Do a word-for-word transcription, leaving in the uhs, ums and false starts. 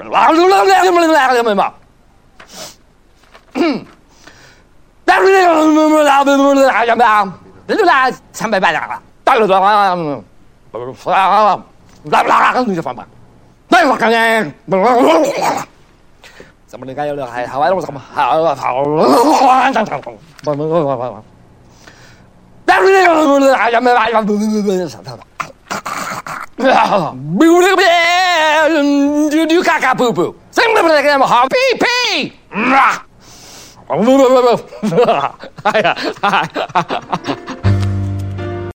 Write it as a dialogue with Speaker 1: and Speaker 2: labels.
Speaker 1: 三百八两了。怎么的？该有了，还还有什么？好好好。嘟嘟嘎嘎噗噗，什么不能干嘛？好屁屁！啊！哎呀！